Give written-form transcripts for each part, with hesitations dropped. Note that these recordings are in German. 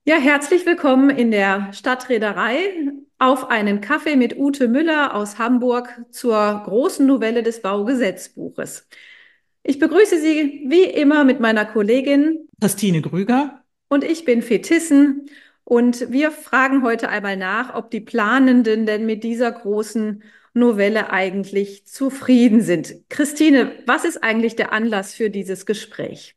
Ja, herzlich willkommen in der Stadtreederei auf einen Kaffee mit Ute Müller aus Hamburg zur großen Novelle des Baugesetzbuches. Ich begrüße Sie wie immer mit meiner Kollegin Christine Grüger. und ich bin Fetissen und wir fragen heute einmal nach, ob die Planenden denn mit dieser großen Novelle eigentlich zufrieden sind. Christine, was ist eigentlich der Anlass für dieses Gespräch?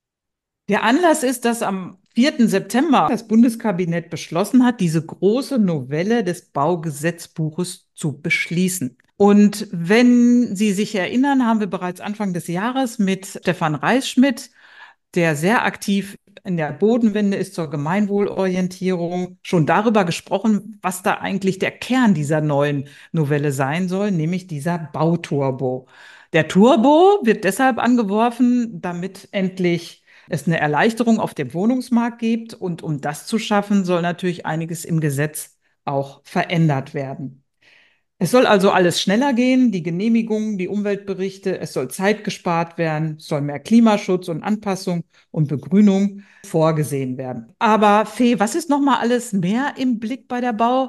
Der Anlass ist, dass am 4. September das Bundeskabinett beschlossen hat, diese große Novelle des Baugesetzbuches zu beschließen. Und wenn Sie sich erinnern, haben wir bereits Anfang des Jahres mit Stefan Reisschmidt, der sehr aktiv in der Bodenwende ist zur Gemeinwohlorientierung, schon darüber gesprochen, was da eigentlich der Kern dieser neuen Novelle sein soll, nämlich dieser Bauturbo. Der Turbo wird deshalb angeworfen, damit endlich es eine Erleichterung auf dem Wohnungsmarkt gibt. Und um das zu schaffen, soll natürlich einiges im Gesetz auch verändert werden. Es soll also alles schneller gehen, die Genehmigungen, die Umweltberichte, es soll Zeit gespart werden, es soll mehr Klimaschutz und Anpassung und Begrünung vorgesehen werden. Aber Fee, was ist nochmal alles mehr im Blick bei der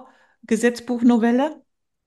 Baugesetzbuchnovelle?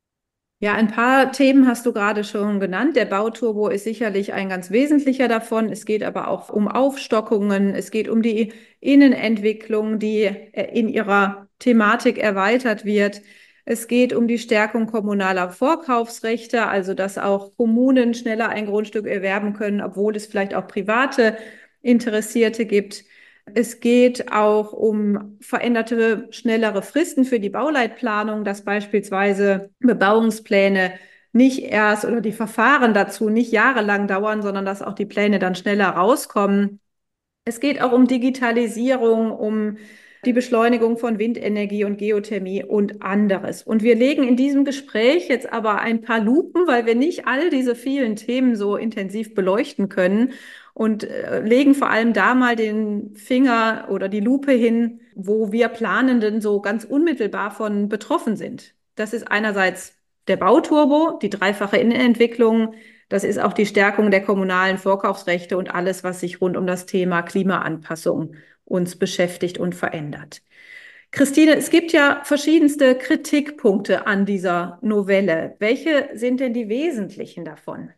Ja, ein paar Themen hast du gerade schon genannt. Der Bauturbo ist sicherlich ein ganz wesentlicher davon. Es geht aber auch um Aufstockungen. Es geht um die Innenentwicklung, die in ihrer Thematik erweitert wird. Es geht um die Stärkung kommunaler Vorkaufsrechte, also dass auch Kommunen schneller ein Grundstück erwerben können, obwohl es vielleicht auch private Interessierte gibt. Es geht auch um veränderte, schnellere Fristen für die Bauleitplanung, dass beispielsweise Bebauungspläne nicht erst oder die Verfahren dazu nicht jahrelang dauern, sondern dass auch die Pläne dann schneller rauskommen. Es geht auch um Digitalisierung, um die Beschleunigung von Windenergie und Geothermie und anderes. Und wir legen in diesem Gespräch jetzt aber ein paar Lupen, weil wir nicht all diese vielen Themen so intensiv beleuchten können und legen vor allem da mal den Finger oder die Lupe hin, wo wir Planenden so ganz unmittelbar von betroffen sind. Das ist einerseits der Bauturbo, die dreifache Innenentwicklung. Das ist auch die Stärkung der kommunalen Vorkaufsrechte und alles, was sich rund um das Thema Klimaanpassung uns beschäftigt und verändert. Christine, es gibt ja verschiedenste Kritikpunkte an dieser Novelle. Welche sind denn die wesentlichen davon?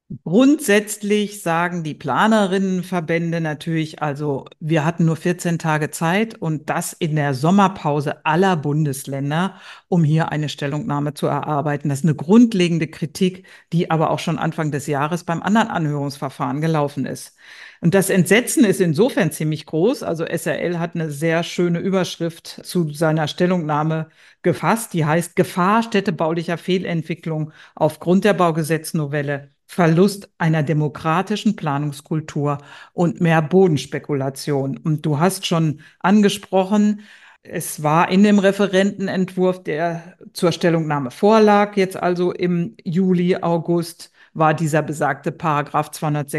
Grundsätzlich sagen die Planerinnenverbände natürlich, also wir hatten nur 14 Tage Zeit und das in der Sommerpause aller Bundesländer, um hier eine Stellungnahme zu erarbeiten. Das ist eine grundlegende Kritik, die aber auch schon Anfang des Jahres beim anderen Anhörungsverfahren gelaufen ist. Und das Entsetzen ist insofern ziemlich groß. Also SRL hat eine sehr schöne Überschrift zu seiner Stellungnahme gefasst, die heißt Gefahr städtebaulicher Fehlentwicklung aufgrund der Baugesetznovelle. Verlust einer demokratischen Planungskultur und mehr Bodenspekulation. Und du hast schon angesprochen, es war in dem Referentenentwurf, der zur Stellungnahme vorlag, jetzt also im Juli, August, war dieser besagte Paragraph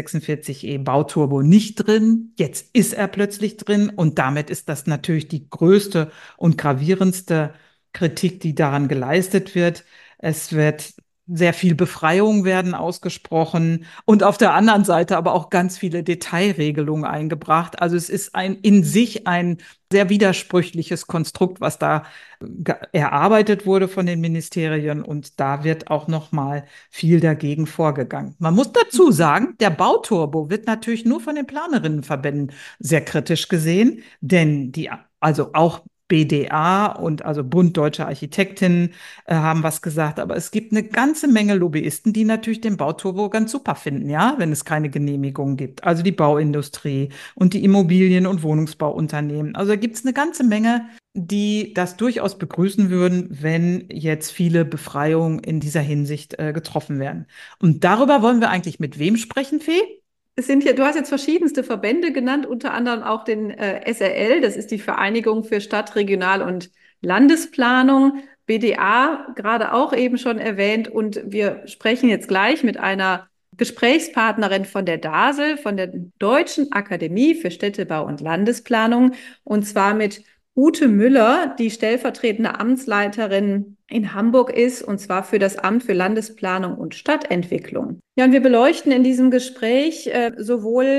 246e Bauturbo nicht drin. Jetzt ist er plötzlich drin und damit ist das natürlich die größte und gravierendste Kritik, die daran geleistet wird. Es wird sehr viel Befreiung werden ausgesprochen und auf der anderen Seite aber auch ganz viele Detailregelungen eingebracht. Also es ist in sich ein sehr widersprüchliches Konstrukt, was da erarbeitet wurde von den Ministerien und da wird auch noch mal viel dagegen vorgegangen. Man muss dazu sagen, der Bauturbo wird natürlich nur von den Planerinnenverbänden sehr kritisch gesehen, denn also auch BDA und also Bund Deutscher Architektinnen haben was gesagt. Aber es gibt eine ganze Menge Lobbyisten, die natürlich den Bauturbo ganz super finden, ja, wenn es keine Genehmigungen gibt. Also die Bauindustrie und die Immobilien- und Wohnungsbauunternehmen. Also da gibt es eine ganze Menge, die das durchaus begrüßen würden, wenn jetzt viele Befreiungen in dieser Hinsicht getroffen werden. Und darüber wollen wir eigentlich mit wem sprechen, Fee? Es sind hier, du hast jetzt verschiedenste Verbände genannt, unter anderem auch den SRL, das ist die Vereinigung für Stadt-, Regional- und Landesplanung, BDA, gerade auch eben schon erwähnt. Und wir sprechen jetzt gleich mit einer Gesprächspartnerin von der DASL, von der Deutschen Akademie für Städtebau und Landesplanung, und zwar mit Ute Müller, die stellvertretende Amtsleiterin in Hamburg ist, und zwar für das Amt für Landesplanung und Stadtentwicklung. Ja, und wir beleuchten in diesem Gespräch sowohl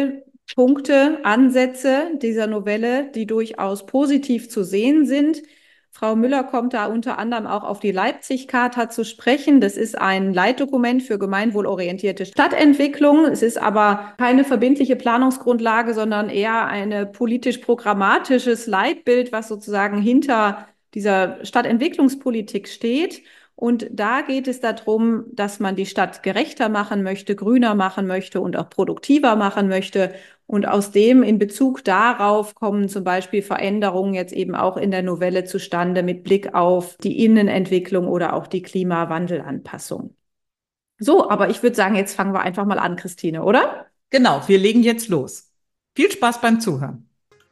Punkte, Ansätze dieser Novelle, die durchaus positiv zu sehen sind. Frau Müller kommt da unter anderem auch auf die Leipzig-Charta zu sprechen. Das ist ein Leitdokument für gemeinwohlorientierte Stadtentwicklung. Es ist aber keine verbindliche Planungsgrundlage, sondern eher ein politisch-programmatisches Leitbild, was sozusagen hinter dieser Stadtentwicklungspolitik steht. Und da geht es darum, dass man die Stadt gerechter machen möchte, grüner machen möchte und auch produktiver machen möchte. Und aus dem in Bezug darauf kommen zum Beispiel Veränderungen jetzt eben auch in der Novelle zustande mit Blick auf die Innenentwicklung oder auch die Klimawandelanpassung. So, aber ich würde sagen, jetzt fangen wir einfach mal an, Christine, oder? Genau, wir legen jetzt los. Viel Spaß beim Zuhören.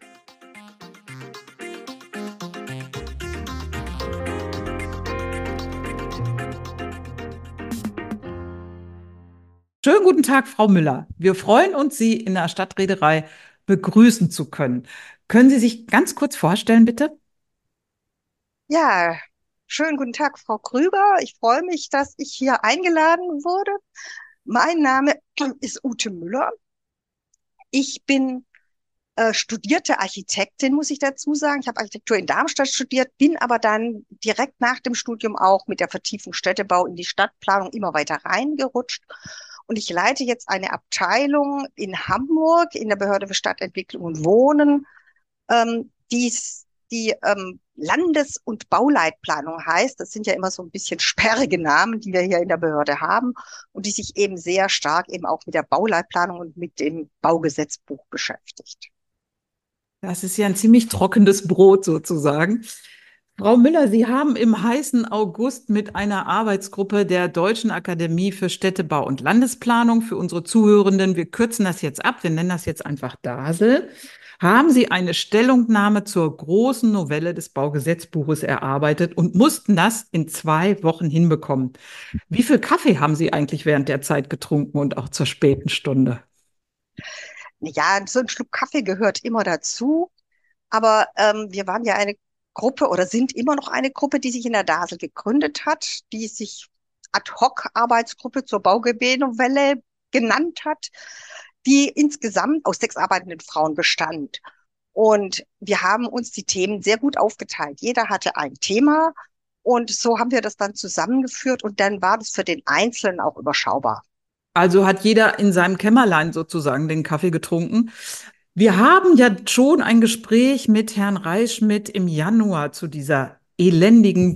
Schönen guten Tag, Frau Müller. Wir freuen uns, Sie in der Stadtreederei begrüßen zu können. Können Sie sich ganz kurz vorstellen, bitte? Ja, schönen guten Tag, Frau Krüger. Ich freue mich, dass ich hier eingeladen wurde. Mein Name ist Ute Müller. Ich bin studierte Architektin, muss ich dazu sagen. Ich habe Architektur in Darmstadt studiert, bin aber dann direkt nach dem Studium auch mit der Vertiefung Städtebau in die Stadtplanung immer weiter reingerutscht. Und ich leite jetzt eine Abteilung in Hamburg in der Behörde für Stadtentwicklung und Wohnen, die Landes- und Bauleitplanung heißt. Das sind ja immer so ein bisschen sperrige Namen, die wir hier in der Behörde haben und die sich eben sehr stark eben auch mit der Bauleitplanung und mit dem Baugesetzbuch beschäftigt. Das ist ja ein ziemlich trockenes Brot sozusagen. Frau Müller, Sie haben im heißen August mit einer Arbeitsgruppe der Deutschen Akademie für Städtebau und Landesplanung für unsere Zuhörenden, wir kürzen das jetzt ab, wir nennen das jetzt einfach DASEL, haben Sie eine Stellungnahme zur großen Novelle des Baugesetzbuches erarbeitet und mussten das in 2 Wochen hinbekommen. Wie viel Kaffee haben Sie eigentlich während der Zeit getrunken und auch zur späten Stunde? Ja, so ein Schluck Kaffee gehört immer dazu, aber wir waren ja eine Gruppe oder sind immer noch eine Gruppe, die sich in der DASEL gegründet hat, die sich Ad-hoc-Arbeitsgruppe zur Baugebietsnovelle genannt hat, die insgesamt aus 6 arbeitenden Frauen bestand. Und wir haben uns die Themen sehr gut aufgeteilt. Jeder hatte ein Thema und so haben wir das dann zusammengeführt und dann war das für den Einzelnen auch überschaubar. Also hat jeder in seinem Kämmerlein sozusagen den Kaffee getrunken. Wir haben ja schon ein Gespräch mit Herrn Reichschmidt im Januar zu dieser elendigen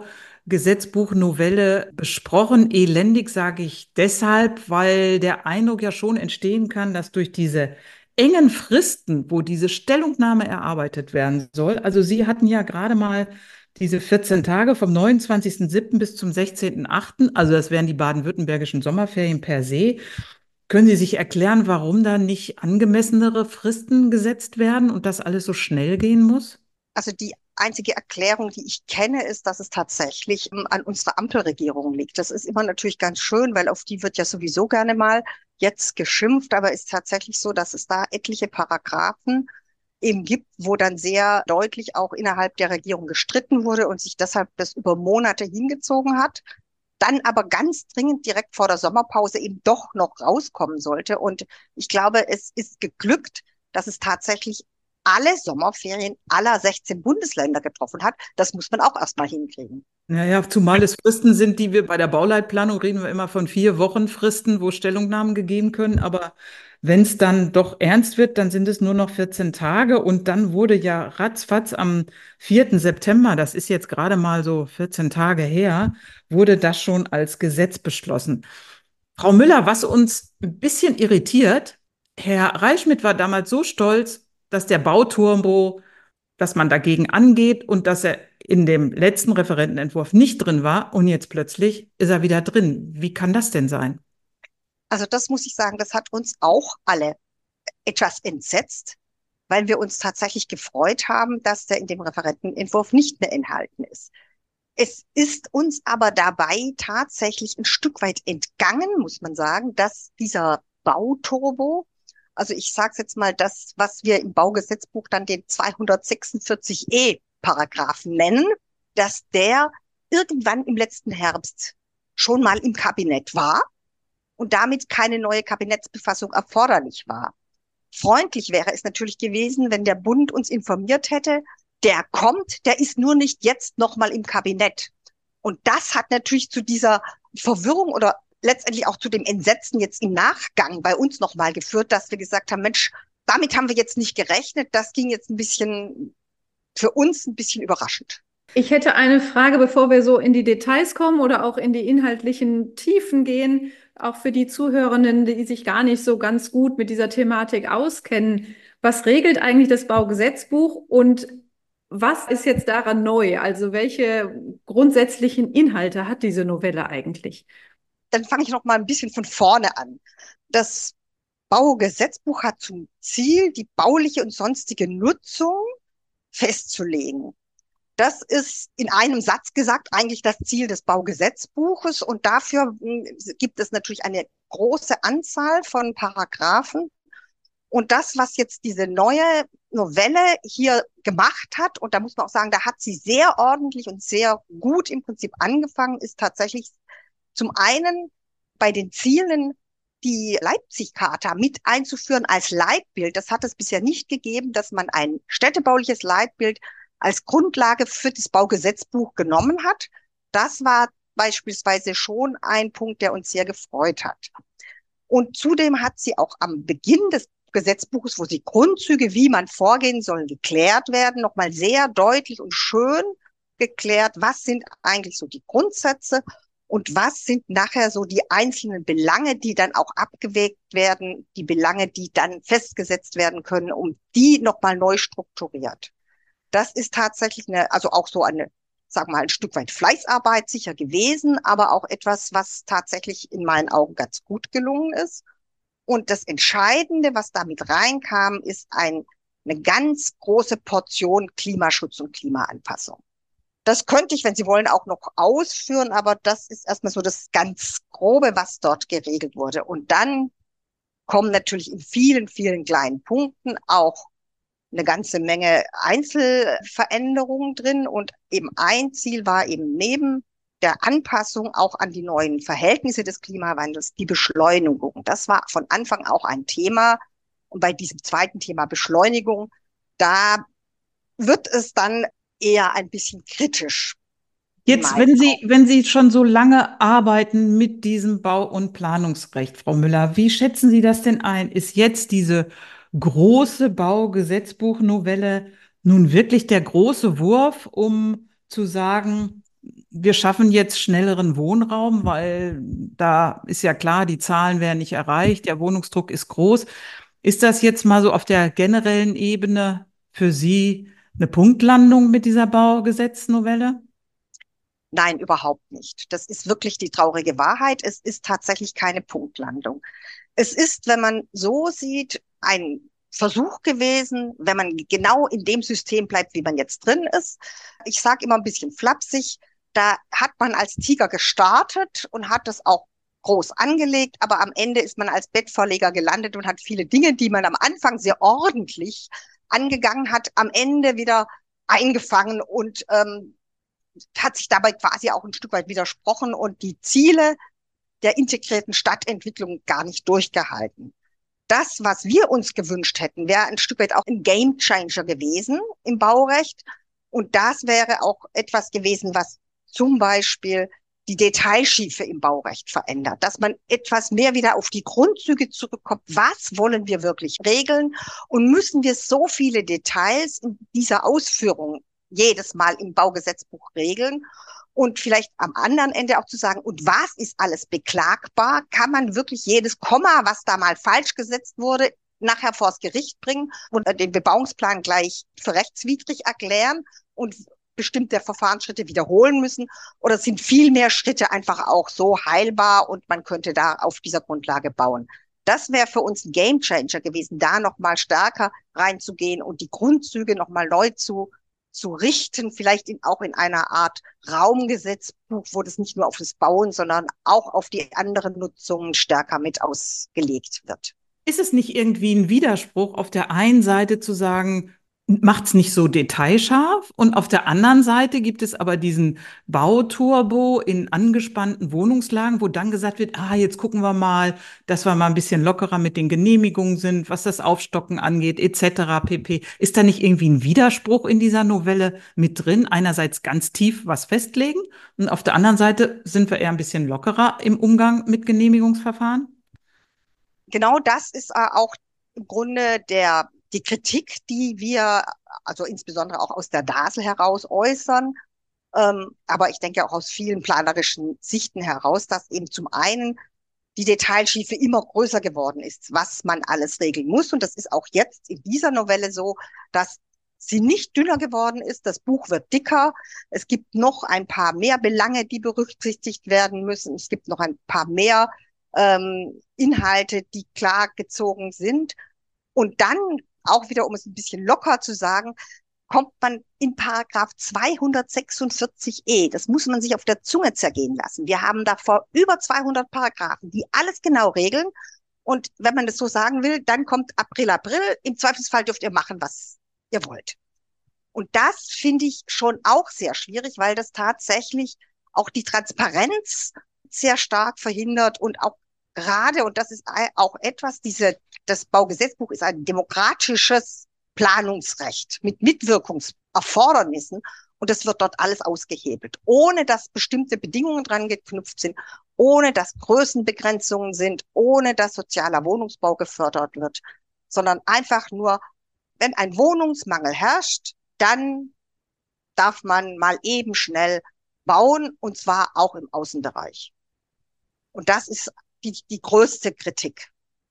Baugesetzbuchnovelle besprochen. Elendig sage ich deshalb, weil der Eindruck ja schon entstehen kann, dass durch diese engen Fristen, wo diese Stellungnahme erarbeitet werden soll, also Sie hatten ja gerade mal diese 14 Tage vom 29.07. bis zum 16.08., also das wären die baden-württembergischen Sommerferien per se. Können Sie sich erklären, warum da nicht angemessenere Fristen gesetzt werden und das alles so schnell gehen muss? Also die einzige Erklärung, die ich kenne, ist, dass es tatsächlich an unserer Ampelregierung liegt. Das ist immer natürlich ganz schön, weil auf die wird ja sowieso gerne mal jetzt geschimpft, aber ist tatsächlich so, dass es da etliche Paragraphen eben gibt, wo dann sehr deutlich auch innerhalb der Regierung gestritten wurde und sich deshalb das über Monate hingezogen hat, dann aber ganz dringend direkt vor der Sommerpause eben doch noch rauskommen sollte. Und ich glaube, es ist geglückt, dass es tatsächlich alle Sommerferien aller 16 Bundesländer getroffen hat. Das muss man auch erstmal hinkriegen. Naja, zumal es Fristen sind, die wir bei der Bauleitplanung reden wir immer von 4 Wochen Fristen, wo Stellungnahmen gegeben können. Aber wenn es dann doch ernst wird, dann sind es nur noch 14 Tage. Und dann wurde ja ratzfatz am 4. September, das ist jetzt gerade mal so 14 Tage her, wurde das schon als Gesetz beschlossen. Frau Müller, was uns ein bisschen irritiert, Herr Reichschmidt war damals so stolz, dass der Bauturbo, dass man dagegen angeht und dass er in dem letzten Referentenentwurf nicht drin war und jetzt plötzlich ist er wieder drin. Wie kann das denn sein? Also das muss ich sagen, das hat uns auch alle etwas entsetzt, weil wir uns tatsächlich gefreut haben, dass der in dem Referentenentwurf nicht mehr enthalten ist. Es ist uns aber dabei tatsächlich ein Stück weit entgangen, muss man sagen, dass dieser Bauturbo, also ich sage es jetzt mal, das, was wir im Baugesetzbuch dann den 246e Paragraphen nennen, dass der irgendwann im letzten Herbst schon mal im Kabinett war und damit keine neue Kabinettsbefassung erforderlich war. freundlich wäre es natürlich gewesen, wenn der Bund uns informiert hätte, der kommt, der ist nur nicht jetzt nochmal im Kabinett. Und das hat natürlich zu dieser Verwirrung oder letztendlich auch zu dem Entsetzen jetzt im Nachgang bei uns nochmal geführt, dass wir gesagt haben, Mensch, damit haben wir jetzt nicht gerechnet. Das ging jetzt ein bisschen für uns ein bisschen überraschend. Ich hätte eine Frage, bevor wir so in die Details kommen oder auch in die inhaltlichen Tiefen gehen, auch für die Zuhörenden, die sich gar nicht so ganz gut mit dieser Thematik auskennen. Was regelt eigentlich das Baugesetzbuch und was ist jetzt daran neu? Also welche grundsätzlichen Inhalte hat diese Novelle eigentlich? Dann fange ich noch mal ein bisschen von vorne an. Das Baugesetzbuch hat zum Ziel, die bauliche und sonstige Nutzung festzulegen. Das ist in einem Satz gesagt eigentlich das Ziel des Baugesetzbuches und dafür gibt es natürlich eine große Anzahl von Paragraphen. Und das, was jetzt diese neue Novelle hier gemacht hat, und da muss man auch sagen, da hat sie sehr ordentlich und sehr gut im Prinzip angefangen, ist tatsächlich zum einen bei den Zielen die Leipzig-Charta mit einzuführen als Leitbild. Das hat es bisher nicht gegeben, dass man ein städtebauliches Leitbild als Grundlage für das Baugesetzbuch genommen hat. Das war beispielsweise schon ein Punkt, der uns sehr gefreut hat. Und zudem hat sie auch am Beginn des Gesetzbuches, wo die Grundzüge, wie man vorgehen soll, geklärt werden, nochmal sehr deutlich und schön geklärt, was sind eigentlich so die Grundsätze und was sind nachher so die einzelnen Belange, die dann auch abgewägt werden, die Belange, die dann festgesetzt werden können, um die nochmal neu strukturiert. Das ist tatsächlich also auch so eine, sag mal, ein Stück weit Fleißarbeit sicher gewesen, aber auch etwas, was tatsächlich in meinen Augen ganz gut gelungen ist. Und das Entscheidende, was damit reinkam, ist eine ganz große Portion Klimaschutz und Klimaanpassung. Das könnte ich, wenn Sie wollen, auch noch ausführen, aber das ist erstmal so das ganz Grobe, was dort geregelt wurde. Und dann kommen natürlich in vielen, vielen kleinen Punkten auch eine ganze Menge Einzelveränderungen drin. Und eben ein Ziel war eben neben der Anpassung auch an die neuen Verhältnisse des Klimawandels die Beschleunigung. Das war von Anfang auch ein Thema. Und bei diesem zweiten Thema Beschleunigung, da wird es dann eher ein bisschen kritisch. Jetzt, wenn Sie schon so lange arbeiten mit diesem Bau- und Planungsrecht, Frau Müller, wie schätzen Sie das denn ein? Ist jetzt diese große Baugesetzbuchnovelle nun wirklich der große Wurf, um zu sagen, wir schaffen jetzt schnelleren Wohnraum, weil da ist ja klar, die Zahlen werden nicht erreicht, der Wohnungsdruck ist groß. Ist das jetzt mal so auf der generellen Ebene für Sie eine Punktlandung mit dieser Baugesetznovelle? Nein, überhaupt nicht. Das ist wirklich die traurige Wahrheit. Es ist tatsächlich keine Punktlandung. Es ist, wenn man so sieht, ein Versuch gewesen, wenn man genau in dem System bleibt, wie man jetzt drin ist. Ich sage immer ein bisschen flapsig, da hat man als Tiger gestartet und hat das auch groß angelegt, aber am Ende ist man als Bettvorleger gelandet und hat viele Dinge, die man am Anfang sehr ordentlich angegangen hat, am Ende wieder eingefangen und hat sich dabei quasi auch ein Stück weit widersprochen und die Ziele der integrierten Stadtentwicklung gar nicht durchgehalten. Das, was wir uns gewünscht hätten, wäre ein Stück weit auch ein Gamechanger gewesen im Baurecht. Und das wäre auch etwas gewesen, was zum Beispiel die Detailschiefe im Baurecht verändert, dass man etwas mehr wieder auf die Grundzüge zurückkommt. Was wollen wir wirklich regeln? Und müssen wir so viele Details in dieser Ausführung jedes Mal im Baugesetzbuch regeln? Und vielleicht am anderen Ende auch zu sagen, und was ist alles beklagbar? Kann man wirklich jedes Komma, was da mal falsch gesetzt wurde, nachher vors Gericht bringen und den Bebauungsplan gleich für rechtswidrig erklären und bestimmte Verfahrensschritte wiederholen müssen? Oder sind viel mehr Schritte einfach auch so heilbar und man könnte da auf dieser Grundlage bauen? Das wäre für uns ein Gamechanger gewesen, da nochmal stärker reinzugehen und die Grundzüge nochmal neu zu richten, vielleicht auch in einer Art Raumgesetzbuch, wo das nicht nur auf das Bauen, sondern auch auf die anderen Nutzungen stärker mit ausgelegt wird. Ist es nicht irgendwie ein Widerspruch, auf der einen Seite zu sagen, macht es nicht so detailscharf. Und auf der anderen Seite gibt es aber diesen Bauturbo in angespannten Wohnungslagen, wo dann gesagt wird, jetzt gucken wir mal, dass wir mal ein bisschen lockerer mit den Genehmigungen sind, was das Aufstocken angeht, etc. pp. Ist da nicht irgendwie ein Widerspruch in dieser Novelle mit drin? Einerseits ganz tief was festlegen und auf der anderen Seite sind wir eher ein bisschen lockerer im Umgang mit Genehmigungsverfahren? Genau das ist auch im Grunde die Kritik, die wir, also insbesondere auch aus der DASL heraus äußern, aber ich denke auch aus vielen planerischen Sichten heraus, dass eben zum einen die Detailschiefe immer größer geworden ist, was man alles regeln muss. Und das ist auch jetzt in dieser Novelle so, dass sie nicht dünner geworden ist. Das Buch wird dicker. Es gibt noch ein paar mehr Belange, die berücksichtigt werden müssen. Es gibt noch ein paar mehr Inhalte, die klar gezogen sind. Und dann, auch wieder, um es ein bisschen locker zu sagen, kommt man in Paragraph 246e. Das muss man sich auf der Zunge zergehen lassen. Wir haben davor über 200 Paragraphen, die alles genau regeln. Und wenn man das so sagen will, dann kommt April. Im Zweifelsfall dürft ihr machen, was ihr wollt. Und das finde ich schon auch sehr schwierig, weil das tatsächlich auch die Transparenz sehr stark verhindert und auch gerade, und das ist auch etwas, das Baugesetzbuch ist ein demokratisches Planungsrecht mit Mitwirkungserfordernissen und das wird dort alles ausgehebelt, ohne dass bestimmte Bedingungen dran geknüpft sind, ohne dass Größenbegrenzungen sind, ohne dass sozialer Wohnungsbau gefördert wird, sondern einfach nur, wenn ein Wohnungsmangel herrscht, dann darf man mal eben schnell bauen und zwar auch im Außenbereich. Und das ist die größte Kritik.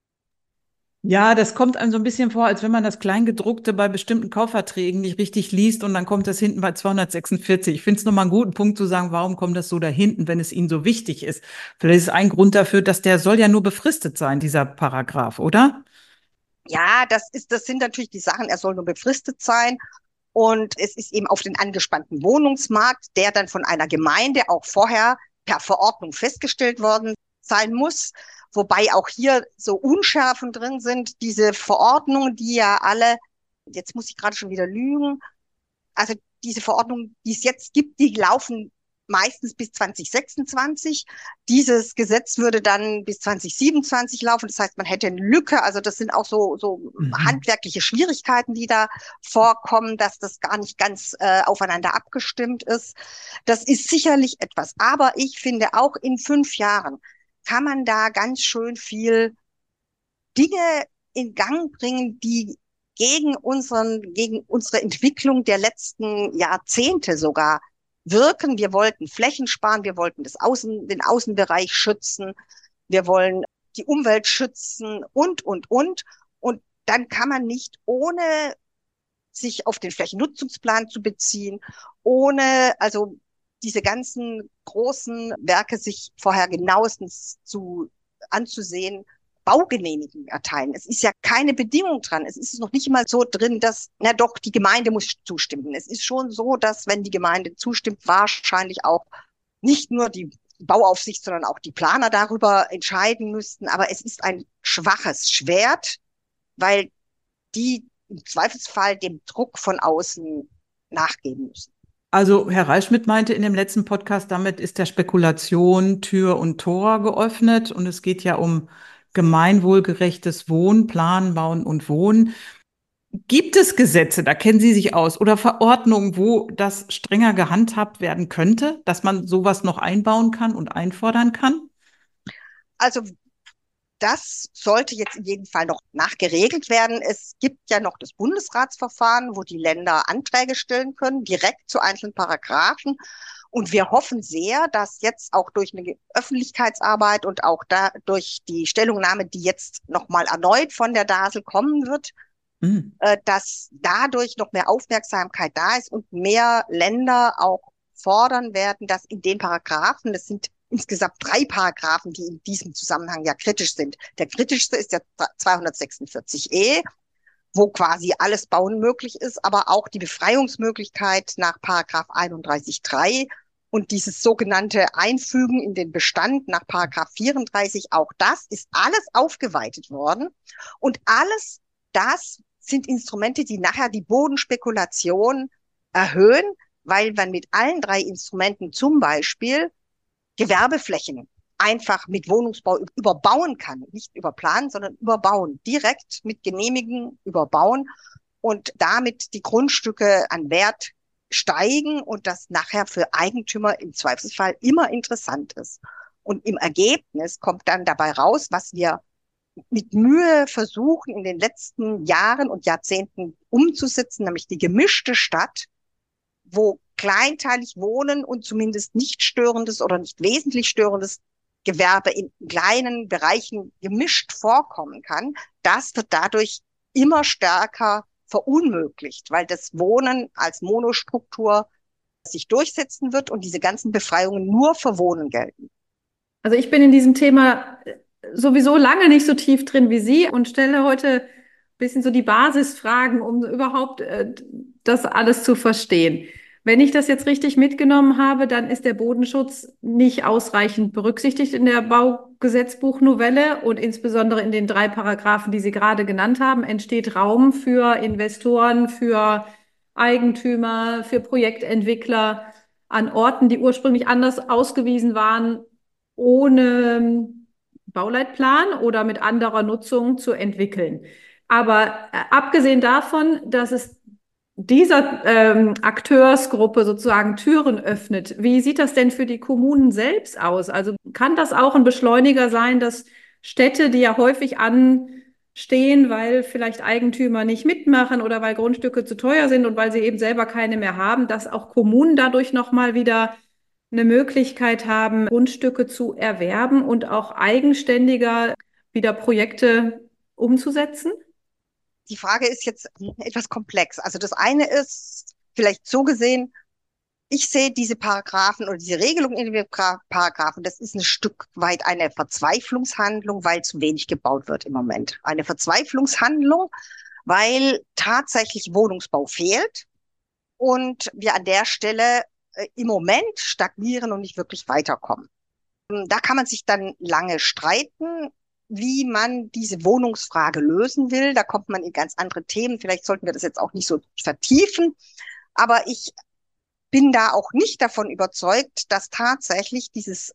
Ja, das kommt einem so ein bisschen vor, als wenn man das Kleingedruckte bei bestimmten Kaufverträgen nicht richtig liest und dann kommt das hinten bei 246. Ich finde es nochmal einen guten Punkt zu sagen, warum kommt das so da hinten, wenn es Ihnen so wichtig ist? Vielleicht ist ein Grund dafür, dass der soll ja nur befristet sein, dieser Paragraph, oder? Ja, das sind natürlich die Sachen, er soll nur befristet sein. Und es ist eben auf den angespannten Wohnungsmarkt, der dann von einer Gemeinde auch vorher per Verordnung festgestellt worden sein muss. Wobei auch hier so Unschärfen drin sind. Diese Verordnungen, die ja alle, jetzt muss ich gerade schon wieder lügen, also diese Verordnungen, die es jetzt gibt, die laufen meistens bis 2026. Dieses Gesetz würde dann bis 2027 laufen. Das heißt, man hätte eine Lücke. Also das sind auch so Mhm. handwerkliche Schwierigkeiten, die da vorkommen, dass das gar nicht ganz aufeinander abgestimmt ist. Das ist sicherlich etwas. Aber ich finde, auch in 5 Jahren kann man da ganz schön viel Dinge in Gang bringen, die gegen unsere Entwicklung der letzten Jahrzehnte sogar wirken. Wir wollten Flächen sparen, wir wollten den Außenbereich schützen, wir wollen die Umwelt schützen und. Und dann kann man nicht, ohne sich auf den Flächennutzungsplan zu beziehen, ohne also diese ganzen großen Werke sich vorher genauestens anzusehen, Baugenehmigung erteilen. Es ist ja keine Bedingung dran. Es ist noch nicht mal so drin, dass, na doch, die Gemeinde muss zustimmen. Es ist schon so, dass, wenn die Gemeinde zustimmt, wahrscheinlich auch nicht nur die Bauaufsicht, sondern auch die Planer darüber entscheiden müssten. Aber es ist ein schwaches Schwert, weil die im Zweifelsfall dem Druck von außen nachgeben müssen. Also Herr Reitschmidt meinte in dem letzten Podcast, damit ist der Spekulation Tür und Tor geöffnet und es geht ja um gemeinwohlgerechtes Wohnen, Planen, Bauen und Wohnen. Gibt es Gesetze, da kennen Sie sich aus, oder Verordnungen, wo das strenger gehandhabt werden könnte, dass man sowas noch einbauen kann und einfordern kann? Also das sollte jetzt in jedem Fall noch nachgeregelt werden. Es gibt ja noch das Bundesratsverfahren, wo die Länder Anträge stellen können, direkt zu einzelnen Paragraphen. Und wir hoffen sehr, dass jetzt auch durch eine Öffentlichkeitsarbeit und auch da durch die Stellungnahme, die jetzt nochmal erneut von der DASL kommen wird, Hm. dass dadurch noch mehr Aufmerksamkeit da ist und mehr Länder auch fordern werden, dass in den Paragraphen, das sind insgesamt 3 Paragraphen, die in diesem Zusammenhang ja kritisch sind. Der kritischste ist der 246e, wo quasi alles Bauen möglich ist, aber auch die Befreiungsmöglichkeit nach Paragraph 31.3 und dieses sogenannte Einfügen in den Bestand nach Paragraph 34, auch das ist alles aufgeweitet worden und alles das sind Instrumente, die nachher die Bodenspekulation erhöhen, weil man mit allen drei Instrumenten zum Beispiel Gewerbeflächen einfach mit Wohnungsbau überbauen kann. Nicht überplanen, sondern überbauen. Direkt mit Genehmigen überbauen und damit die Grundstücke an Wert steigen und das nachher für Eigentümer im Zweifelsfall immer interessant ist. Und im Ergebnis kommt dann dabei raus, was wir mit Mühe versuchen in den letzten Jahren und Jahrzehnten umzusetzen, nämlich die gemischte Stadt, wo kleinteilig Wohnen und zumindest nicht störendes oder nicht wesentlich störendes Gewerbe in kleinen Bereichen gemischt vorkommen kann. Das wird dadurch immer stärker verunmöglicht, weil das Wohnen als Monostruktur sich durchsetzen wird und diese ganzen Befreiungen nur für Wohnen gelten. Also ich bin in diesem Thema sowieso lange nicht so tief drin wie Sie und stelle heute ein bisschen so die Basisfragen, um überhaupt das alles zu verstehen. Wenn ich das jetzt richtig mitgenommen habe, dann ist der Bodenschutz nicht ausreichend berücksichtigt in der Baugesetzbuchnovelle und insbesondere in den 3 Paragraphen, die Sie gerade genannt haben, entsteht Raum für Investoren, für Eigentümer, für Projektentwickler an Orten, die ursprünglich anders ausgewiesen waren, ohne Bauleitplan oder mit anderer Nutzung zu entwickeln. Aber abgesehen davon, dass es dieser Akteursgruppe sozusagen Türen öffnet, wie sieht das denn für die Kommunen selbst aus? Also kann das auch ein Beschleuniger sein, dass Städte, die ja häufig anstehen, weil vielleicht Eigentümer nicht mitmachen oder weil Grundstücke zu teuer sind und weil sie eben selber keine mehr haben, dass auch Kommunen dadurch nochmal wieder eine Möglichkeit haben, Grundstücke zu erwerben und auch eigenständiger wieder Projekte umzusetzen? Die Frage ist jetzt etwas komplex. Also das eine ist vielleicht so gesehen, ich sehe diese Paragraphen oder diese Regelung in den Paragraphen, das ist ein Stück weit eine Verzweiflungshandlung, weil zu wenig gebaut wird im Moment. Eine Verzweiflungshandlung, weil tatsächlich Wohnungsbau fehlt und wir an der Stelle im Moment stagnieren und nicht wirklich weiterkommen. Da kann man sich dann lange streiten, wie man diese Wohnungsfrage lösen will. Da kommt man in ganz andere Themen. Vielleicht sollten wir das jetzt auch nicht so vertiefen. Aber ich bin da auch nicht davon überzeugt, dass tatsächlich dieses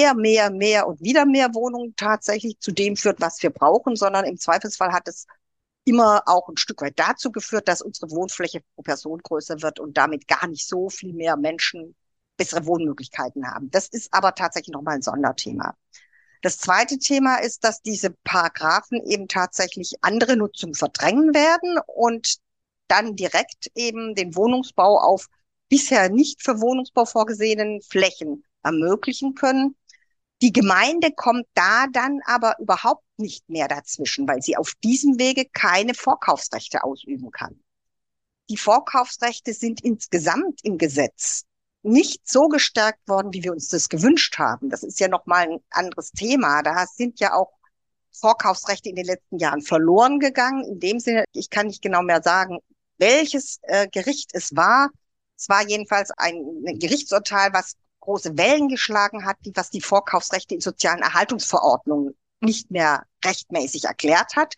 mehr und wieder mehr Wohnungen tatsächlich zu dem führt, was wir brauchen, sondern im Zweifelsfall hat es immer auch ein Stück weit dazu geführt, dass unsere Wohnfläche pro Person größer wird und damit gar nicht so viel mehr Menschen bessere Wohnmöglichkeiten haben. Das ist aber tatsächlich nochmal ein Sonderthema. Das zweite Thema ist, dass diese Paragraphen eben tatsächlich andere Nutzung verdrängen werden und dann direkt eben den Wohnungsbau auf bisher nicht für Wohnungsbau vorgesehenen Flächen ermöglichen können. Die Gemeinde kommt da dann aber überhaupt nicht mehr dazwischen, weil sie auf diesem Wege keine Vorkaufsrechte ausüben kann. Die Vorkaufsrechte sind insgesamt im Gesetz nicht so gestärkt worden, wie wir uns das gewünscht haben. Das ist ja nochmal ein anderes Thema. Da sind ja auch Vorkaufsrechte in den letzten Jahren verloren gegangen. In dem Sinne, ich kann nicht genau mehr sagen, welches Gericht es war. Es war jedenfalls ein Gerichtsurteil, was große Wellen geschlagen hat, was die Vorkaufsrechte in sozialen Erhaltungsverordnungen nicht mehr rechtmäßig erklärt hat.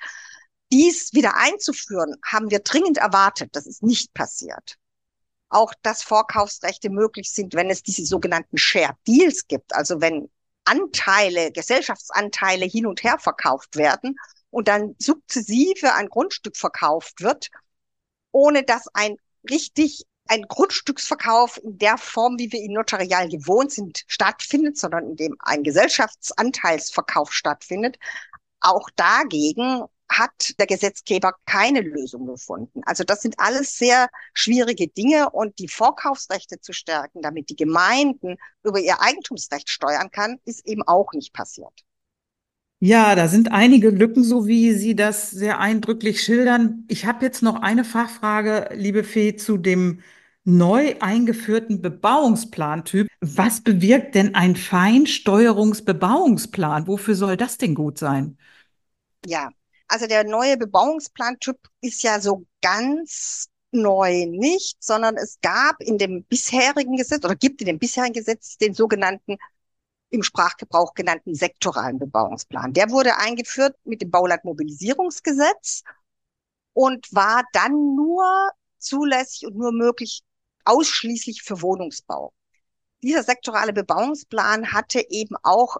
Dies wieder einzuführen, haben wir dringend erwartet. Das ist nicht passiert. Auch, dass Vorkaufsrechte möglich sind, wenn es diese sogenannten Shared Deals gibt, also wenn Anteile, Gesellschaftsanteile hin und her verkauft werden und dann sukzessive ein Grundstück verkauft wird, ohne dass ein Grundstücksverkauf in der Form, wie wir ihn notarial gewohnt sind, stattfindet, sondern in dem ein Gesellschaftsanteilsverkauf stattfindet. Auch dagegen hat der Gesetzgeber keine Lösung gefunden. Also das sind alles sehr schwierige Dinge und die Vorkaufsrechte zu stärken, damit die Gemeinden über ihr Eigentumsrecht steuern kann, ist eben auch nicht passiert. Ja, da sind einige Lücken, so wie Sie das sehr eindrücklich schildern. Ich habe jetzt noch eine Fachfrage, liebe Fee, zu dem neu eingeführten Bebauungsplantyp. Was bewirkt denn ein Feinsteuerungsbebauungsplan? Wofür soll das denn gut sein? Ja, also der neue Bebauungsplantyp ist ja so ganz neu nicht, sondern es gab in dem bisherigen Gesetz oder gibt in dem bisherigen Gesetz den sogenannten, im Sprachgebrauch genannten sektoralen Bebauungsplan. Der wurde eingeführt mit dem Baulandmobilisierungsgesetz und war dann nur zulässig und nur möglich ausschließlich für Wohnungsbau. Dieser sektorale Bebauungsplan hatte eben auch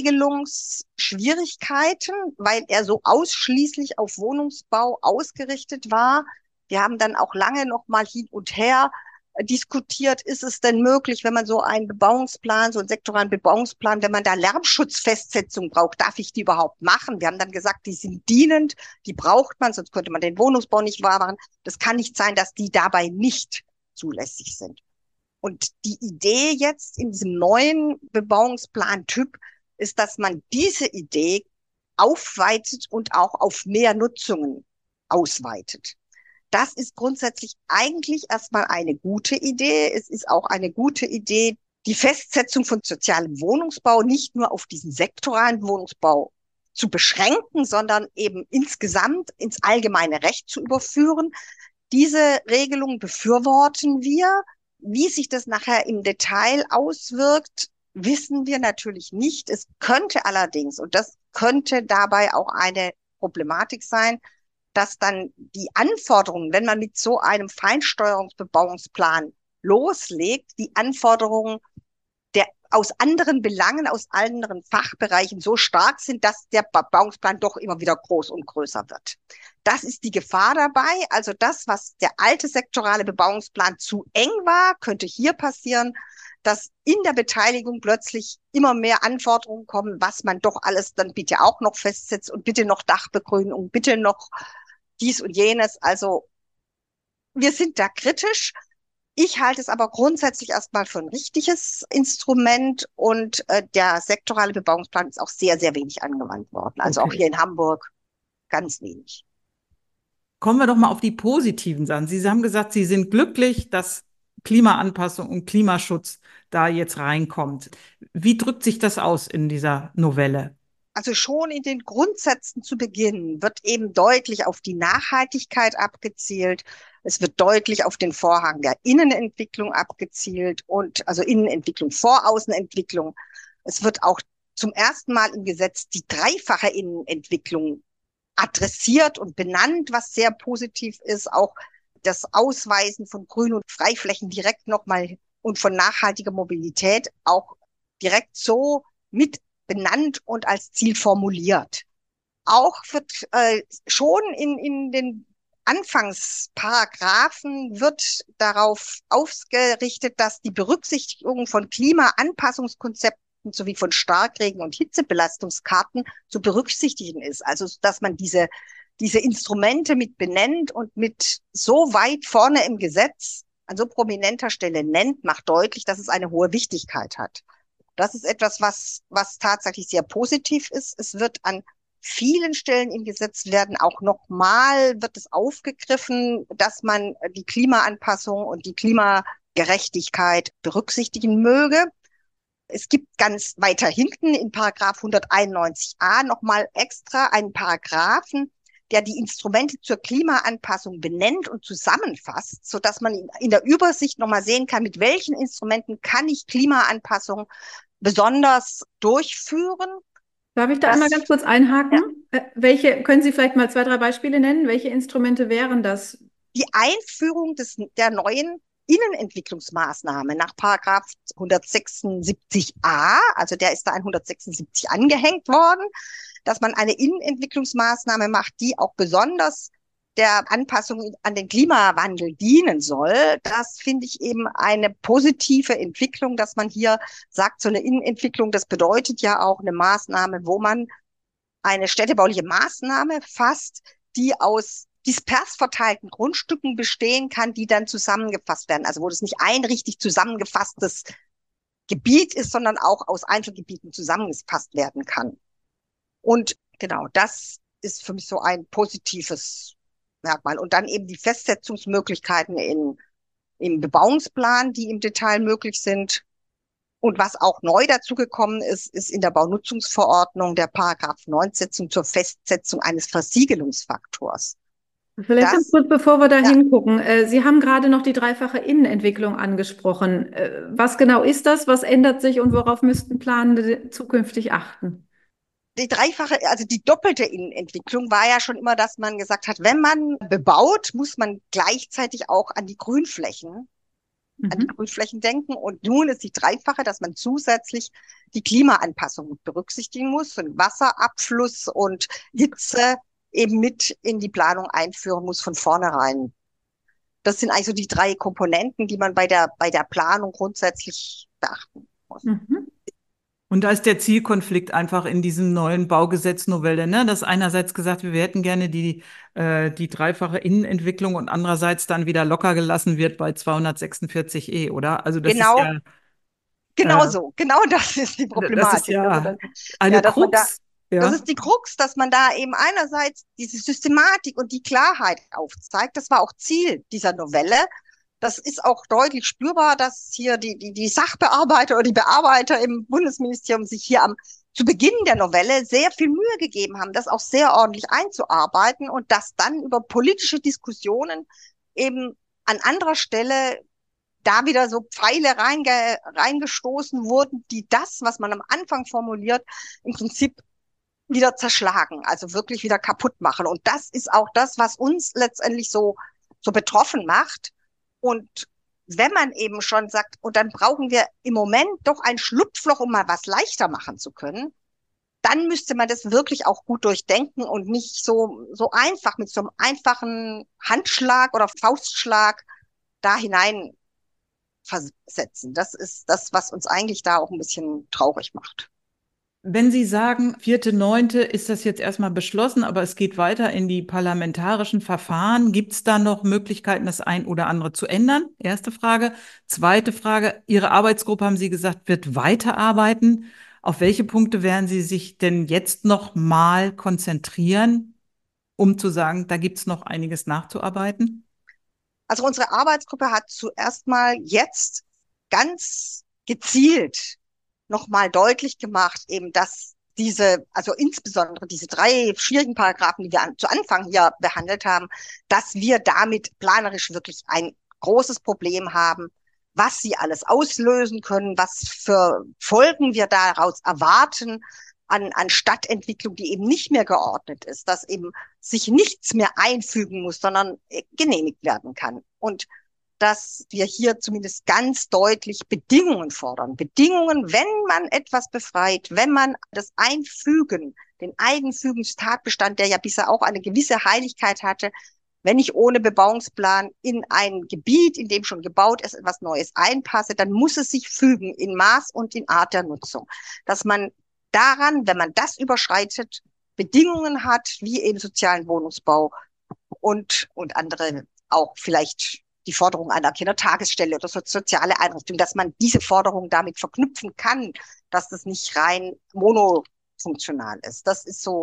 Regelungsschwierigkeiten, weil er so ausschließlich auf Wohnungsbau ausgerichtet war. Wir haben dann auch lange noch mal hin und her diskutiert, ist es denn möglich, wenn man so einen Bebauungsplan, so einen sektoralen Bebauungsplan, wenn man da Lärmschutzfestsetzung braucht, darf ich die überhaupt machen? Wir haben dann gesagt, die sind dienend, die braucht man, sonst könnte man den Wohnungsbau nicht wahr machen. Das kann nicht sein, dass die dabei nicht zulässig sind. Und die Idee jetzt in diesem neuen Bebauungsplan-Typ ist, dass man diese Idee aufweitet und auch auf mehr Nutzungen ausweitet. Das ist grundsätzlich eigentlich erstmal eine gute Idee. Es ist auch eine gute Idee, die Festsetzung von sozialem Wohnungsbau nicht nur auf diesen sektoralen Wohnungsbau zu beschränken, sondern eben insgesamt ins allgemeine Recht zu überführen. Diese Regelung befürworten wir. Wie sich das nachher im Detail auswirkt, wissen wir natürlich nicht. Es könnte allerdings, und das könnte dabei auch eine Problematik sein, dass dann die Anforderungen, wenn man mit so einem Feinsteuerungsbebauungsplan loslegt, die Anforderungen der aus anderen Belangen, aus anderen Fachbereichen so stark sind, dass der Bebauungsplan doch immer wieder groß und größer wird. Das ist die Gefahr dabei. Also das, was der alte sektorale Bebauungsplan zu eng war, könnte hier passieren, dass in der Beteiligung plötzlich immer mehr Anforderungen kommen, was man doch alles dann bitte auch noch festsetzt und bitte noch Dachbegrünung, bitte noch dies und jenes. Also wir sind da kritisch. Ich halte es aber grundsätzlich erstmal für ein richtiges Instrument und der sektorale Bebauungsplan ist auch sehr, sehr wenig angewandt worden. Also auch Okay. hier in Hamburg ganz wenig. Kommen wir doch mal auf die positiven Sachen. Sie haben gesagt, Sie sind glücklich, dass Klimaanpassung und Klimaschutz da jetzt reinkommt. Wie drückt sich das aus in dieser Novelle? Also schon in den Grundsätzen zu Beginn wird eben deutlich auf die Nachhaltigkeit abgezielt. Es wird deutlich auf den Vorrang der Innenentwicklung abgezielt und also Innenentwicklung vor Außenentwicklung. Es wird auch zum ersten Mal im Gesetz die dreifache Innenentwicklung adressiert und benannt, was sehr positiv ist. Auch das Ausweisen von Grün- und Freiflächen direkt nochmal und von nachhaltiger Mobilität auch direkt so mit benannt und als Ziel formuliert. Auch wird schon in den Anfangsparagraphen wird darauf ausgerichtet, dass die Berücksichtigung von Klimaanpassungskonzepten sowie von Starkregen- und Hitzebelastungskarten zu berücksichtigen ist. Also, dass man diese Instrumente mit benennt und mit so weit vorne im Gesetz an so prominenter Stelle nennt, macht deutlich, dass es eine hohe Wichtigkeit hat. Das ist etwas, was tatsächlich sehr positiv ist. Es wird an vielen Stellen im Gesetz wird es aufgegriffen, dass man die Klimaanpassung und die Klimagerechtigkeit berücksichtigen möge. Es gibt ganz weiter hinten in Paragraph 191a nochmal extra einen Paragraphen, der die Instrumente zur Klimaanpassung benennt und zusammenfasst, so dass man in der Übersicht nochmal sehen kann, mit welchen Instrumenten kann ich Klimaanpassung besonders durchführen. Darf ich da einmal ganz kurz einhaken? Ja, Können Sie vielleicht mal zwei, drei Beispiele nennen? Welche Instrumente wären das? die Einführung der neuen Innenentwicklungsmaßnahme nach Paragraph 176a, also der ist da 176 angehängt worden, dass man eine Innenentwicklungsmaßnahme macht, die auch besonders der Anpassung an den Klimawandel dienen soll. Das finde ich eben eine positive Entwicklung, dass man hier sagt, so eine Innenentwicklung, das bedeutet ja auch eine Maßnahme, wo man eine städtebauliche Maßnahme fasst, die aus dispers verteilten Grundstücken bestehen kann, die dann zusammengefasst werden. Also wo das nicht ein richtig zusammengefasstes Gebiet ist, sondern auch aus Einzelgebieten zusammengefasst werden kann. Und genau, das ist für mich so ein positives Merkmal. Und dann eben die Festsetzungsmöglichkeiten im Bebauungsplan, die im Detail möglich sind. Und was auch neu dazugekommen ist, ist in der Baunutzungsverordnung der Paragraph 19 zur Festsetzung eines Versiegelungsfaktors. Vielleicht ganz Das, kurz, bevor wir da ja, hingucken. Sie haben gerade noch die dreifache Innenentwicklung angesprochen. Was genau ist das? Was ändert sich und worauf müssten Planende zukünftig achten? Die dreifache, also die doppelte Innenentwicklung war ja schon immer, dass man gesagt hat, wenn man bebaut, muss man gleichzeitig auch an die Mhm. Grünflächen denken. Und nun ist die dreifache, dass man zusätzlich die Klimaanpassung mit berücksichtigen muss und Wasserabfluss und Hitze eben mit in die Planung einführen muss von vornherein. Das sind also die drei Komponenten, die man bei der Planung grundsätzlich beachten muss. Mhm. Und da ist der Zielkonflikt einfach in diesem neuen Baugesetznovelle, ne? Dass einerseits gesagt wird, wir hätten gerne die dreifache Innenentwicklung und andererseits dann wieder locker gelassen wird bei 246e, oder? Also das ist Genau, ja, genau äh, so. Genau das ist die das ist Problematik. Also ja das, eine ja, dass man da, Krux, das ja. ist die Krux, dass man da eben einerseits diese Systematik und die Klarheit aufzeigt. Das war auch Ziel dieser Novelle. Das ist auch deutlich spürbar, dass hier die Sachbearbeiter oder die Bearbeiter im Bundesministerium sich hier zu Beginn der Novelle sehr viel Mühe gegeben haben, das auch sehr ordentlich einzuarbeiten und dass dann über politische Diskussionen eben an anderer Stelle da wieder so Pfeile reingestoßen wurden, die das, was man am Anfang formuliert, im Prinzip wieder zerschlagen, also wirklich wieder kaputt machen. Und das ist auch das, was uns letztendlich so betroffen macht. Und wenn man eben schon sagt, und dann brauchen wir im Moment doch ein Schlupfloch, um mal was leichter machen zu können, dann müsste man das wirklich auch gut durchdenken und nicht so einfach mit so einem einfachen Handschlag oder Faustschlag da hinein versetzen. Das ist das, was uns eigentlich da auch ein bisschen traurig macht. Wenn Sie sagen, 4.9. ist das jetzt erstmal beschlossen, aber es geht weiter in die parlamentarischen Verfahren, gibt es da noch Möglichkeiten, das ein oder andere zu ändern? Erste Frage. Zweite Frage, Ihre Arbeitsgruppe, haben Sie gesagt, wird weiterarbeiten. Auf welche Punkte werden Sie sich denn jetzt noch mal konzentrieren, um zu sagen, da gibt es noch einiges nachzuarbeiten? Also unsere Arbeitsgruppe hat zuerst mal jetzt ganz gezielt nochmal deutlich gemacht, eben, dass also insbesondere diese drei schwierigen Paragraphen, die wir zu Anfang hier behandelt haben, dass wir damit planerisch wirklich ein großes Problem haben, was sie alles auslösen können, was für Folgen wir daraus erwarten an Stadtentwicklung, die eben nicht mehr geordnet ist, dass eben sich nichts mehr einfügen muss, sondern genehmigt werden kann. Und dass wir hier zumindest ganz deutlich Bedingungen fordern. Bedingungen, wenn man etwas befreit, wenn man das Einfügen, den Eigenfügungstatbestand, der ja bisher auch eine gewisse Heiligkeit hatte, wenn ich ohne Bebauungsplan in ein Gebiet, in dem schon gebaut ist, etwas Neues einpasse, dann muss es sich fügen in Maß und in Art der Nutzung. Dass man daran, wenn man das überschreitet, Bedingungen hat, wie eben sozialen Wohnungsbau und andere auch vielleicht die Forderung einer Kindertagesstelle oder soziale Einrichtung, dass man diese Forderung damit verknüpfen kann, dass das nicht rein monofunktional ist. Das ist so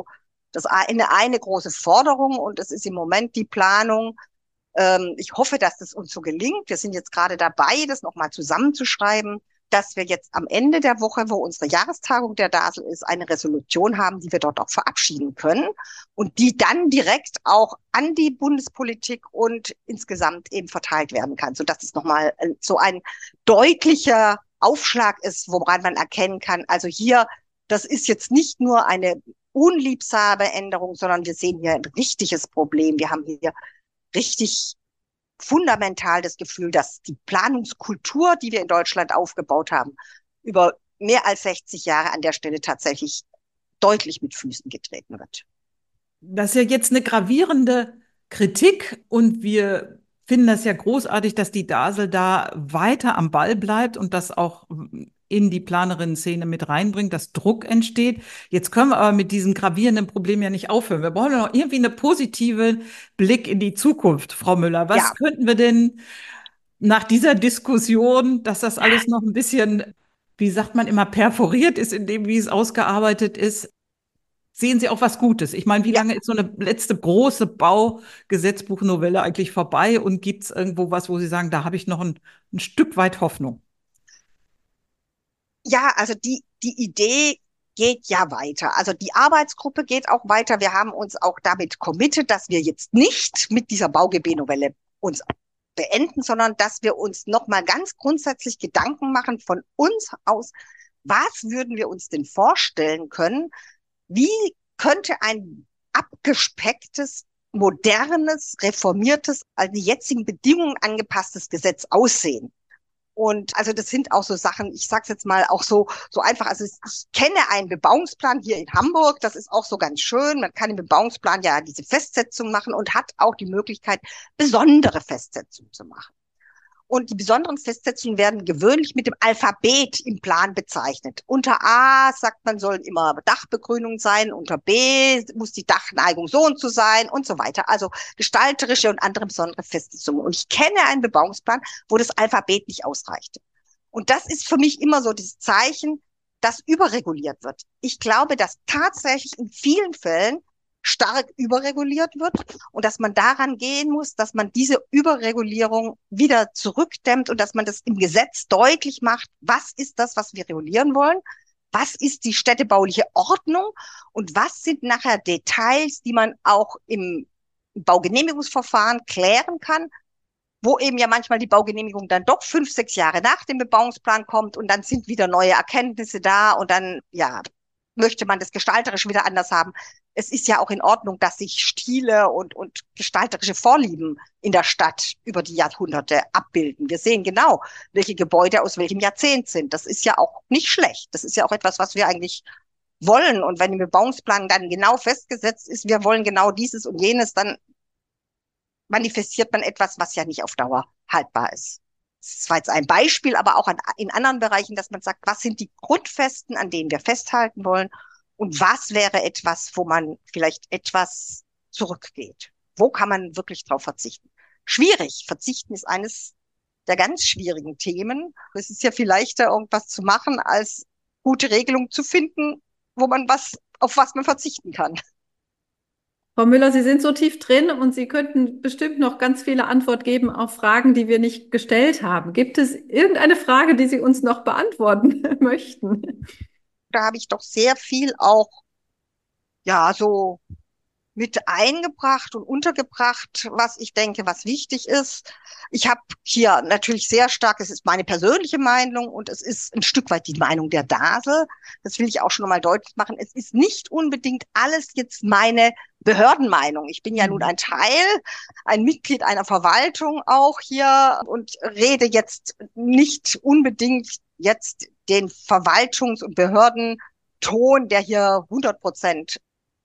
eine große Forderung und es ist im Moment die Planung. Ich hoffe, dass das uns so gelingt. Wir sind jetzt gerade dabei, das nochmal zusammenzuschreiben, dass wir jetzt am Ende der Woche, wo unsere Jahrestagung der DASL ist, eine Resolution haben, die wir dort auch verabschieden können und die dann direkt auch an die Bundespolitik und insgesamt eben verteilt werden kann, sodass es nochmal so ein deutlicher Aufschlag ist, woran man erkennen kann, also hier, das ist jetzt nicht nur eine unliebsame Änderung, sondern wir sehen hier ein richtiges Problem. Wir haben hier richtig fundamental das Gefühl, dass die Planungskultur, die wir in Deutschland aufgebaut haben, über mehr als 60 Jahre an der Stelle tatsächlich deutlich mit Füßen getreten wird. Das ist ja jetzt eine gravierende Kritik und wir finden das ja großartig, dass die DASL da weiter am Ball bleibt und das auch in die Planerinnen-Szene mit reinbringt, dass Druck entsteht. Jetzt können wir aber mit diesen gravierenden Problemen ja nicht aufhören. Wir brauchen ja noch irgendwie einen positiven Blick in die Zukunft, Frau Müller. Was Ja, könnten wir denn nach dieser Diskussion, dass das alles noch ein bisschen, wie sagt man immer, perforiert ist in dem, wie es ausgearbeitet ist, sehen Sie auch was Gutes? Ich meine, wie ja, lange ist so eine letzte große Baugesetzbuchnovelle eigentlich vorbei und gibt es irgendwo was, wo Sie sagen, da habe ich noch ein Stück weit Hoffnung? ja, also die Idee geht ja weiter. Also die Arbeitsgruppe geht auch weiter. Wir haben uns auch damit committed, dass wir jetzt nicht mit dieser BauGB-Novelle uns beenden, sondern dass wir uns nochmal ganz grundsätzlich Gedanken machen von uns aus, was würden wir uns denn vorstellen können, Wie könnte ein abgespecktes, modernes, reformiertes, an die jetzigen Bedingungen angepasstes Gesetz aussehen? Und also das sind auch so Sachen, ich sage es jetzt mal auch so einfach, also ich kenne einen Bebauungsplan hier in Hamburg, das ist auch so ganz schön. Man kann im Bebauungsplan ja diese Festsetzung machen und hat auch die Möglichkeit, besondere Festsetzungen zu machen. Und die besonderen Festsetzungen werden gewöhnlich mit dem Alphabet im Plan bezeichnet. Unter A sagt man, sollen immer Dachbegrünung sein, unter B muss die Dachneigung so und so sein und so weiter. Also gestalterische und andere besondere Festsetzungen. Und ich kenne einen Bebauungsplan, wo das Alphabet nicht ausreichte. Und das ist für mich immer so das Zeichen, dass überreguliert wird. Ich glaube, dass tatsächlich in vielen Fällen stark überreguliert wird und dass man daran gehen muss, dass man diese Überregulierung wieder zurückdämmt und dass man das im Gesetz deutlich macht, was ist das, was wir regulieren wollen, was ist die städtebauliche Ordnung und was sind nachher Details, die man auch im Baugenehmigungsverfahren klären kann, wo eben ja manchmal die Baugenehmigung dann doch 5, 6 Jahre nach dem Bebauungsplan kommt und dann sind wieder neue Erkenntnisse da und dann, ja, möchte man das gestalterisch wieder anders haben. Es ist ja auch in Ordnung, dass sich Stile und gestalterische Vorlieben in der Stadt über die Jahrhunderte abbilden. Wir sehen genau, welche Gebäude aus welchem Jahrzehnt sind. Das ist ja auch nicht schlecht. Das ist ja auch etwas, was wir eigentlich wollen. Und wenn im Bebauungsplan dann genau festgesetzt ist, wir wollen genau dieses und jenes, dann manifestiert man etwas, was ja nicht auf Dauer haltbar ist. Das war jetzt ein Beispiel, aber auch in anderen Bereichen, dass man sagt, was sind die Grundfesten, an denen wir festhalten wollen und was wäre etwas, wo man vielleicht etwas zurückgeht? Wo kann man wirklich drauf verzichten? Schwierig. Verzichten ist eines der ganz schwierigen Themen. Es ist ja viel leichter, irgendwas zu machen, als gute Regelungen zu finden, auf was man verzichten kann. Frau Müller, Sie sind so tief drin und Sie könnten bestimmt noch ganz viele Antworten geben auf Fragen, die wir nicht gestellt haben. Gibt es irgendeine Frage, die Sie uns noch beantworten möchten? Da habe ich doch sehr viel auch, ja, so mit eingebracht und untergebracht, was ich denke, was wichtig ist. Ich habe hier natürlich sehr stark, es ist meine persönliche Meinung und es ist ein Stück weit die Meinung der DASE. Das will ich auch schon nochmal deutlich machen. Es ist nicht unbedingt alles jetzt meine Behördenmeinung. Ich bin ja nun ein Mitglied einer Verwaltung auch hier und rede jetzt nicht unbedingt jetzt den Verwaltungs- und Behördenton, der hier 100%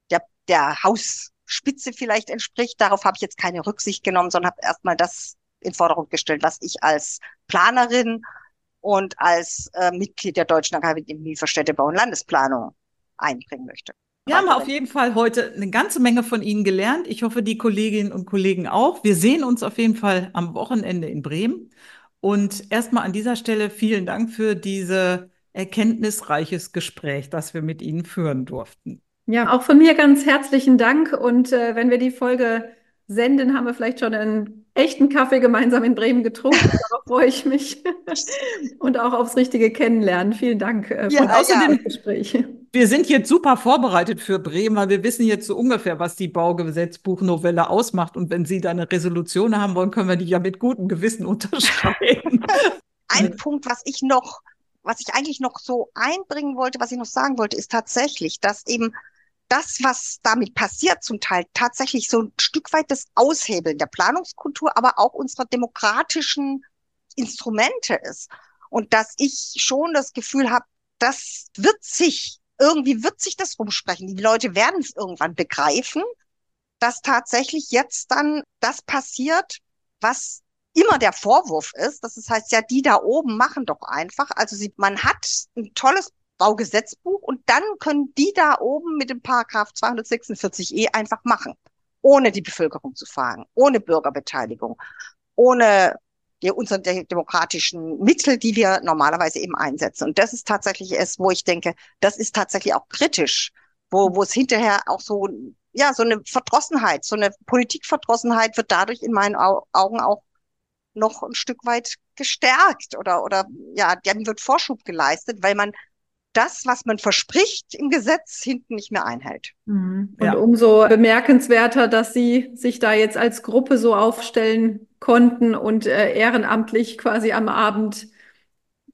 der Hausspitze vielleicht entspricht. Darauf habe ich jetzt keine Rücksicht genommen, sondern habe erstmal das in Vordergrund gestellt, was ich als Planerin und als Mitglied der Deutschen Akademie für Städtebau und Landesplanung einbringen möchte. Wir haben auf jeden Fall heute eine ganze Menge von Ihnen gelernt. Ich hoffe, die Kolleginnen und Kollegen auch. Wir sehen uns auf jeden Fall am Wochenende in Bremen. Und erstmal an dieser Stelle vielen Dank für diese erkenntnisreiches Gespräch, das wir mit Ihnen führen durften. Ja, auch von mir ganz herzlichen Dank. Und wenn wir die Folge senden, haben wir vielleicht schon einen echten Kaffee gemeinsam in Bremen getrunken. Darauf freue ich mich. Und auch aufs richtige Kennenlernen. Vielen Dank Und außerdem, das Gespräch. wir sind jetzt super vorbereitet für Bremen, weil wir wissen jetzt so ungefähr, was die Baugesetzbuchnovelle ausmacht. Und wenn Sie da eine Resolution haben wollen, können wir die ja mit gutem Gewissen unterschreiben. Ein Punkt, was ich eigentlich noch so einbringen wollte, was ich noch sagen wollte, ist tatsächlich, dass eben das, was damit passiert, zum Teil tatsächlich so ein Stück weit das Aushebeln der Planungskultur, aber auch unserer demokratischen Instrumente ist. Und dass ich schon das Gefühl habe, irgendwie wird sich das rumsprechen. Die Leute werden es irgendwann begreifen, dass tatsächlich jetzt dann das passiert, was immer der Vorwurf ist. Das heißt ja, die da oben machen doch einfach. Also man hat ein tolles Baugesetzbuch und dann können die da oben mit dem Paragraph 246e einfach machen, ohne die Bevölkerung zu fragen, ohne Bürgerbeteiligung, ohne unsere demokratischen Mittel, die wir normalerweise eben einsetzen. Und das ist tatsächlich es, wo ich denke, das ist tatsächlich auch kritisch, wo es hinterher auch so, ja, so eine Verdrossenheit, so eine Politikverdrossenheit wird dadurch in meinen Augen auch noch ein Stück weit gestärkt oder ja, dem wird Vorschub geleistet, weil man das, was man verspricht im Gesetz, hinten nicht mehr einhält. Und umso bemerkenswerter, dass Sie sich da jetzt als Gruppe so aufstellen konnten und ehrenamtlich quasi am Abend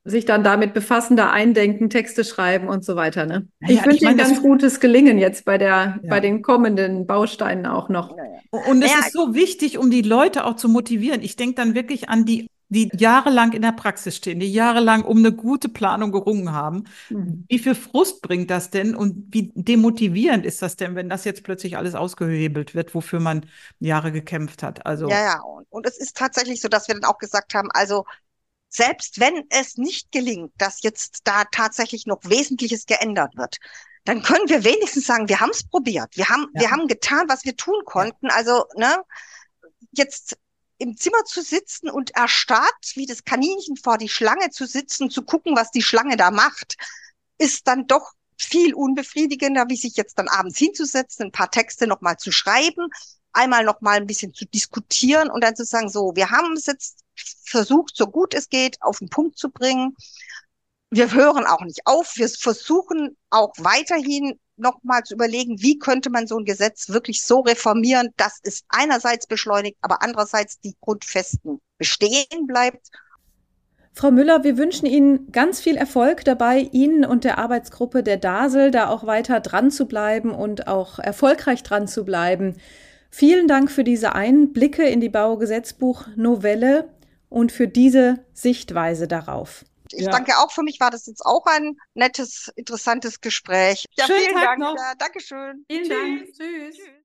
sich dann damit befassen, da eindenken, Texte schreiben und so weiter, ne? Naja, Ich wünsche Ihnen das, ganz gutes Gelingen jetzt bei ja. den kommenden Bausteinen auch noch. Naja. Und es Naja, ist so wichtig, um die Leute auch zu motivieren. Ich denke dann wirklich an die jahrelang in der Praxis stehen, die jahrelang um eine gute Planung gerungen haben. Mhm. Wie viel Frust bringt das denn und wie demotivierend ist das denn, wenn das jetzt plötzlich alles ausgehebelt wird, wofür man Jahre gekämpft hat? Also, ja, ja. Und es ist tatsächlich so, dass wir dann auch gesagt haben, also selbst wenn es nicht gelingt, dass jetzt da tatsächlich noch Wesentliches geändert wird, dann können wir wenigstens sagen, wir haben es probiert. ja, Wir haben getan, was wir tun ja. konnten. Also, ne, jetzt im Zimmer zu sitzen und erstarrt wie das Kaninchen vor die Schlange zu sitzen, zu gucken, was die Schlange da macht, ist dann doch viel unbefriedigender, wie sich jetzt dann abends hinzusetzen, ein paar Texte nochmal zu schreiben, einmal nochmal ein bisschen zu diskutieren und dann zu sagen, so, wir haben es jetzt versucht, so gut es geht, auf den Punkt zu bringen. Wir hören auch nicht auf. Wir versuchen auch weiterhin nochmal zu überlegen, wie könnte man so ein Gesetz wirklich so reformieren, dass es einerseits beschleunigt, aber andererseits die Grundfesten bestehen bleibt. Frau Müller, wir wünschen Ihnen ganz viel Erfolg dabei, Ihnen und der Arbeitsgruppe der DASEL da auch weiter dran zu bleiben und auch erfolgreich dran zu bleiben. Vielen Dank für diese Einblicke in die Baugesetzbuch-Novelle und für diese Sichtweise darauf. Ich danke auch, für mich war das jetzt auch ein nettes, interessantes Gespräch. Ja, Schönen vielen Tag Dank. noch. Ja, Dankeschön. Vielen Dank. Tschüss.